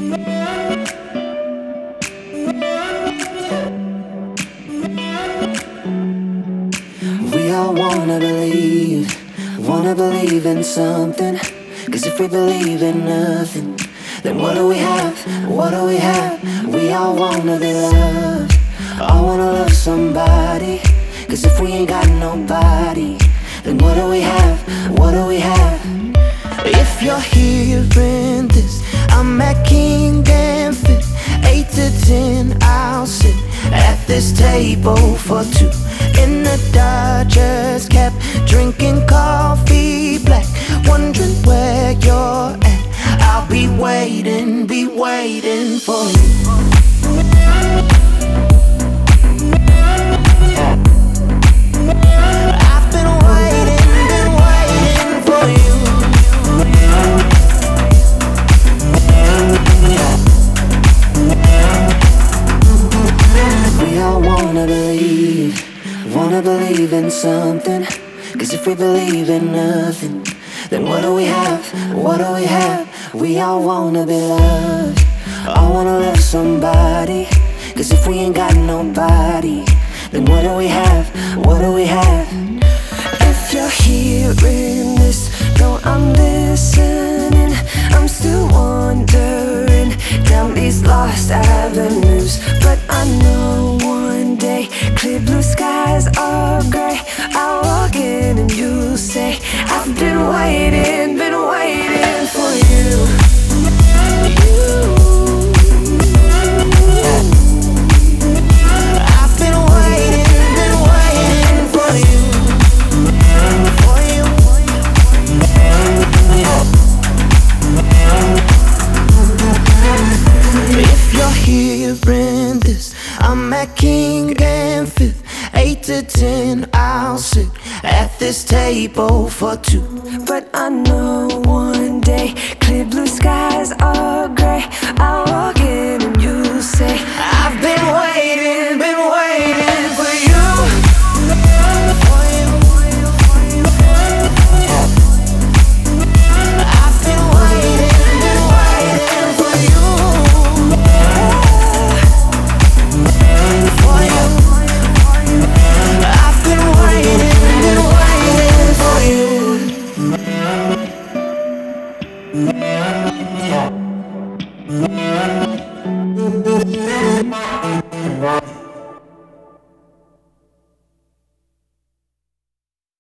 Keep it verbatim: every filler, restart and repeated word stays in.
We all wanna believe, wanna believe in something. Cause if we believe in nothing, then what do we have, what do we have? We all wanna be loved, all wanna love somebody. Cause if we ain't got nobody, then what do we have, what do we have? If you're hearing this, I'm at King and Fifth. Eight to ten, I'll sit at this table for two in the Dodgers cap, drinking coffee black, wondering where you're at. I'll be waiting, be waiting for you. I've been waiting, been waiting for you. We all wanna believe, wanna believe in something. Cause if we believe in nothing, then what do we have, what do we have? We all wanna be loved, all wanna love somebody. Cause if we ain't got nobody, then what do we have, what do we have? If you're hearing this, no, I'm listening. I'm still wandering down these lost avenues, but I know one day clear blue skies are gray. I'll walk in and you'll say, I've been waiting, been waiting for you. I've been waiting, been waiting for you. For you. If you're hearing this, I'm at King and Fifth. Eight to ten, I'll sit at this table for two. But I know one